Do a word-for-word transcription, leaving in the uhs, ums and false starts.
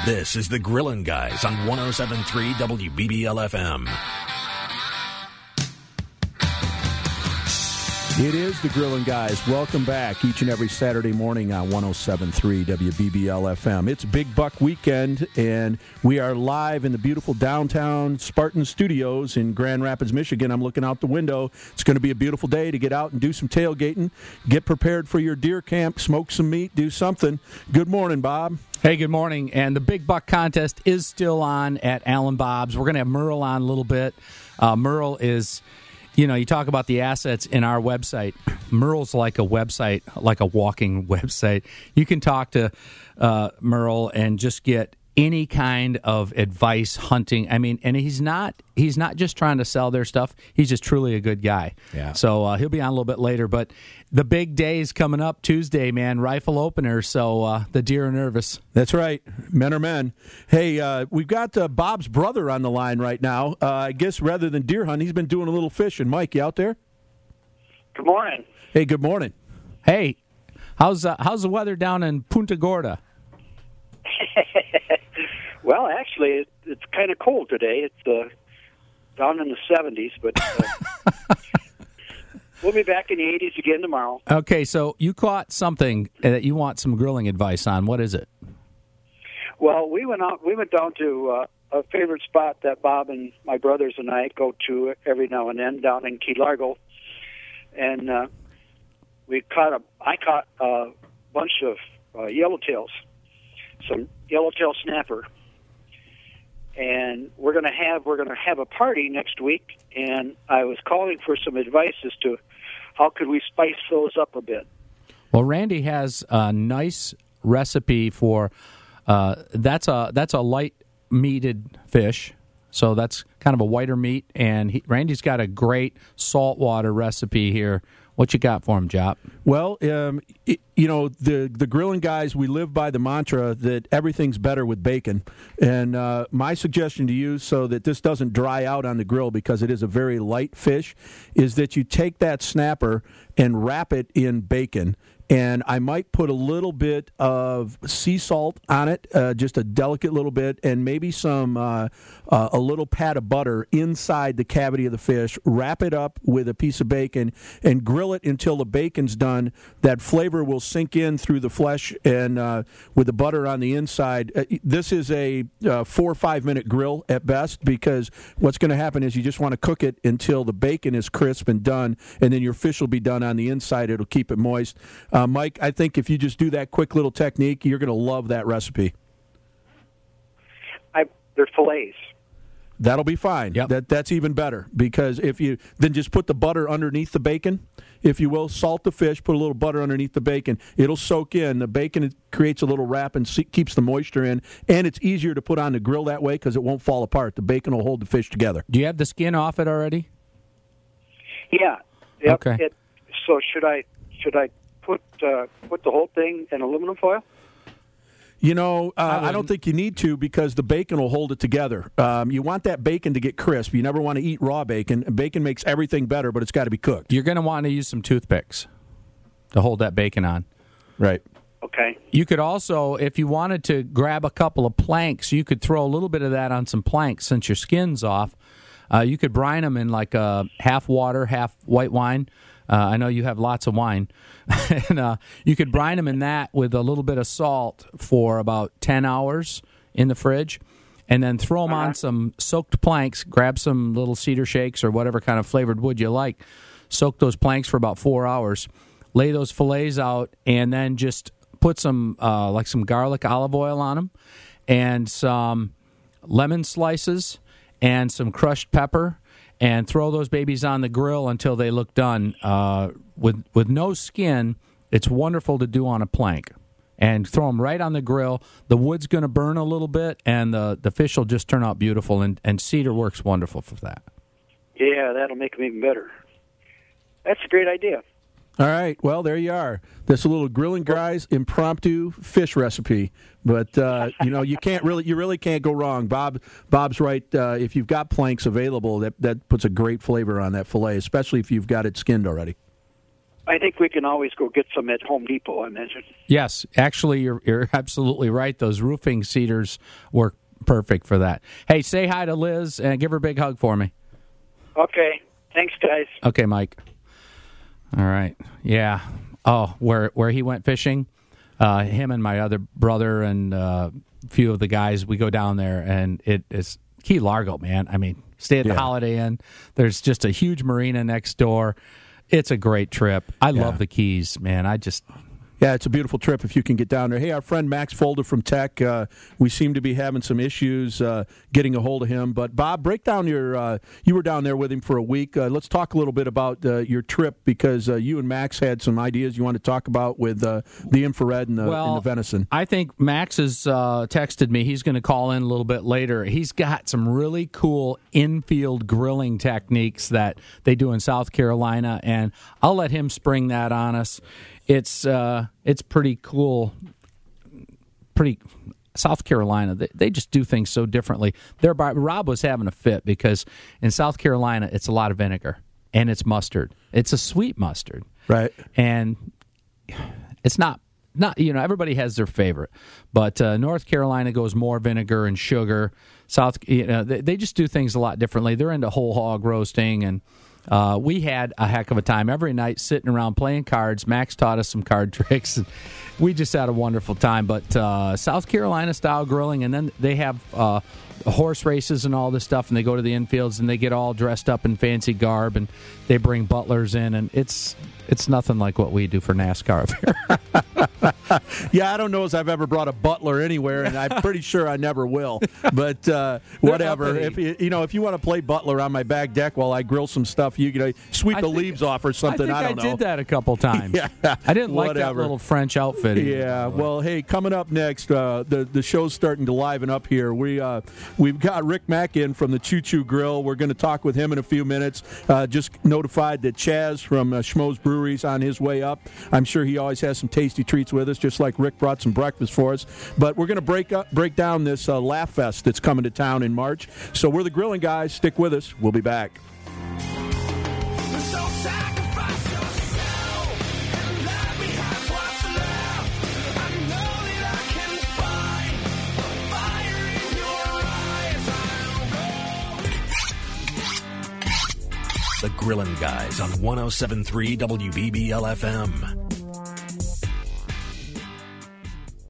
This is the Grillin' Guys on one oh seven point three W B B L F M. It is the Grillin' Guys. Welcome back each and every Saturday morning on one oh seven point three W B B L F M. It's Big Buck Weekend, and we are live in the beautiful downtown Spartan Studios in Grand Rapids, Michigan. I'm looking out the window. It's going to be a beautiful day to get out and do some tailgating, get prepared for your deer camp, smoke some meat, do something. Good morning, Bob. Hey, good morning. And the Big Buck contest is still on at Alan Bob's. We're going to have Merle on a little bit. Uh, Merle is... You know, you talk about the assets in our website. Merle's like a website, like a walking website. You can talk to uh, Merle and just get any kind of advice hunting. I mean, and he's not he's not just trying to sell their stuff. He's just truly a good guy. Yeah. So uh, he'll be on a little bit later. But the big day is coming up Tuesday, man. Rifle opener. So uh, the deer are nervous. That's right. Men are men. Hey, uh, we've got uh, Bob's brother on the line right now. Uh, I guess rather than deer hunting, he's been doing a little fishing. Mike, you out there? Good morning. Hey, good morning. Hey, how's uh, how's the weather down in Punta Gorda? Well, actually, it, it's kind of cold today. It's uh, down in the seventies, but uh, we'll be back in the eighties again tomorrow. Okay, so you caught something that you want some grilling advice on. What is it? Well, we went out. We went down to uh, a favorite spot that Bob and my brothers and I go to every now and then down in Key Largo, and uh, we caught a. I caught a bunch of uh, yellowtails, some yellowtail snapper. And we're going to have we're going to have a party next week, and I was calling for some advice as to how could we spice those up a bit. Well, Randy has a nice recipe for uh, that's a that's a light meated fish, so that's kind of a whiter meat. And he, Randy's got a great saltwater recipe here. What you got for him, Jop? Well, um, it, you know, the the Grilling Guys, we live by the mantra that everything's better with bacon. And uh, my suggestion to you, so that this doesn't dry out on the grill because it is a very light fish, is that you take that snapper and wrap it in bacon. And I might put a little bit of sea salt on it, uh, just a delicate little bit, and maybe some uh, uh, a little pat of butter inside the cavity of the fish. Wrap it up with a piece of bacon and grill it until the bacon's done. That flavor will sink in through the flesh, and uh, with the butter on the inside. Uh, this is a uh, four or five minute grill at best, because what's going to happen is you just want to cook it until the bacon is crisp and done, and then your fish will be done on the inside. It'll keep it moist. Uh, Mike, I think if you just do that quick little technique, you're going to love that recipe. I, they're fillets. That'll be fine. Yep. That that's even better, because if you then just put the butter underneath the bacon, if you will, salt the fish, put a little butter underneath the bacon. It'll soak in. The bacon creates a little wrap and keeps the moisture in, and it's easier to put on the grill that way because it won't fall apart. The bacon will hold the fish together. Do you have the skin off it already? Yeah. Yep. Okay. It, so should I should I put uh, put the whole thing in aluminum foil? You know, uh, I, I don't think you need to, because the bacon will hold it together. Um, you want that bacon to get crisp. You never want to eat raw bacon. Bacon makes everything better, but it's got to be cooked. You're going to want to use some toothpicks to hold that bacon on. Right. Okay. You could also, if you wanted to grab a couple of planks, you could throw a little bit of that on some planks since your skin's off. Uh, you could brine them in like a half water, half white wine. Uh, I know you have lots of wine. and uh, you could brine them in that with a little bit of salt for about ten hours in the fridge, and then throw them uh-huh. on some soaked planks. Grab some little cedar shakes or whatever kind of flavored wood you like. Soak those planks for about four hours. Lay those fillets out, and then just put some uh, like some garlic olive oil on them, and some lemon slices, and some crushed pepper. And throw those babies on the grill until they look done. Uh, with with no skin, it's wonderful to do on a plank. And throw them right on the grill. The wood's going to burn a little bit, and the, the fish will just turn out beautiful. And, and cedar works wonderful for that. Yeah, that'll make them even better. That's a great idea. All right. Well, there you are. This little Grilling Guys impromptu fish recipe. But uh, you know, you can't really, you really can't go wrong. Bob, Bob's right. Uh, if you've got planks available, that that puts a great flavor on that fillet, especially if you've got it skinned already. I think we can always go get some at Home Depot, I mentioned. Yes, actually, you're, you're absolutely right. Those roofing cedars work perfect for that. Hey, say hi to Liz and give her a big hug for me. Okay. Thanks, guys. Okay, Mike. All right. Yeah. Oh, where where he went fishing, uh, him and my other brother and uh, a few of the guys, we go down there, and it is Key Largo, man. I mean, stay at the Yeah. Holiday Inn. There's just a huge marina next door. It's a great trip. I Yeah. love the Keys, man. I just... Yeah, it's a beautiful trip if you can get down there. Hey, our friend Max Folder from Tech, uh, we seem to be having some issues uh, getting a hold of him. But, Bob, break down your uh, – you were down there with him for a week. Uh, let's talk a little bit about uh, your trip because uh, you and Max had some ideas you want to talk about with uh, the infrared and the, well, and the venison. I think Max has uh, texted me. He's going to call in a little bit later. He's got some really cool infield grilling techniques that they do in South Carolina, and I'll let him spring that on us. It's uh, it's pretty cool. Pretty South Carolina. They, they just do things so differently. There, Rob was having a fit because in South Carolina it's a lot of vinegar and it's mustard. It's a sweet mustard, Right. and it's not not you know everybody has their favorite, but uh, North Carolina goes more vinegar and sugar. South, you know, they, they just do things a lot differently. They're into whole hog roasting and. Uh, we had a heck of a time every night sitting around playing cards. Max taught us some card tricks. And we just had a wonderful time. But uh, South Carolina style grilling, and then they have uh, horse races and all this stuff, and they go to the infields and they get all dressed up in fancy garb, and they bring butlers in, and it's it's nothing like what we do for NASCAR up here. Yeah, I don't know as I've ever brought a butler anywhere, and I'm pretty sure I never will. But uh, whatever. If you, you know, if you want to play butler on my back deck while I grill some stuff, you know, sweep the I think, leaves off or something. I, think I don't I know. did that a couple times. Yeah, I didn't like that whatever. little French outfit. either, Yeah, by the way. well, hey, coming up next, uh, the the show's starting to liven up here. We uh, we've got Rick Mack in from the Choo Choo Grill. We're going to talk with him in a few minutes. Uh, just notified that Chaz from uh, Schmo's Brewery's on his way up. I'm sure he always has some tasty treats with us, just like Rick brought some breakfast for us. But we're going to break up break down this uh, Laugh Fest that's coming to town in March. So we're the grilling guys. Stick with us. We'll be back. The Grillin' Guys on one oh seven point three W B B L F M.